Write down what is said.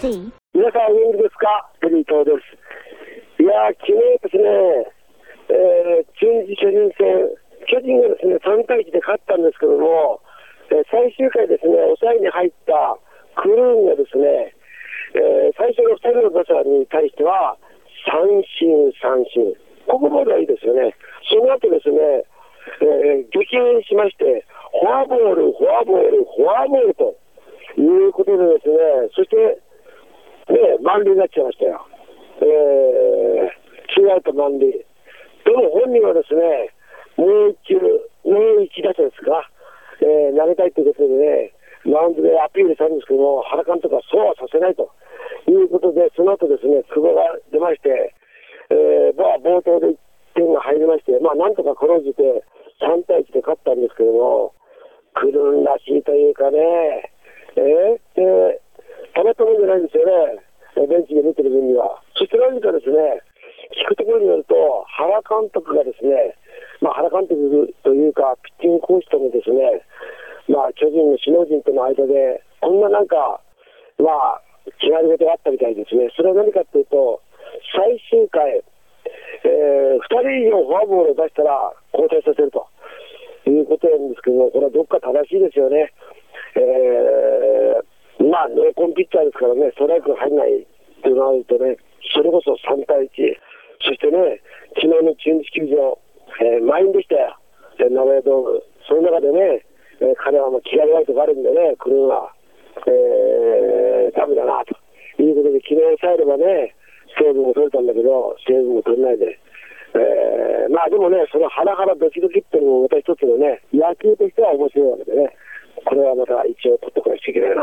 see. 皆さんお元気ですか？テリー東です。いやー、昨日ですね、中日巨人戦、巨人がですね、3対1で勝ったんですけども、最終回ですね、抑えに入ったクルーンがですね、最初の2人の打者に対しては、三振。ここまではいいですよね。その後ですね、激変しまして、フォアボールということでですね、そして、満塁になっちゃいましたよ。ツーアウト満塁。でも本人はですね、もう一打者ですか、投げたいということでね、マウンドでアピールしたんですけども、原監督はそうはさせないということで、その後ですね、久保が出まして、冒頭で1点が入りまして、なんとかこのじて3対1で勝ったんですけども、クルーンらしいというかね、たまったもんじゃないんですよね、ベンチで見てる分には。そして何かですね、聞くところによると、原監督がですね、原監督というか、ピッチングコーチともですね、巨人の首脳陣との間で、こんな決まり事があったみたいですね。それは何かというと、最終回、2人以上フォアボールを出したら交代させるということなんですけども、これはどっか正しいですよね。ノーコンピッチャーですからね、ストライクが入らないというのがあるとね、それこそ3対1、そしてね、昨日の中日球場、満員でしたよ、名古屋ドーム。その中でね、彼は気が弱いとかあるんでね、クルーンは、ダメだなということで、昨日抑えればね、セーブも取れたんだけど、セーブも取れないで、でもね、そのハラハラドキドキっていうのもまた一つのね、野球としては面白いわけでね、これはまた一応取ってこなきゃいけないな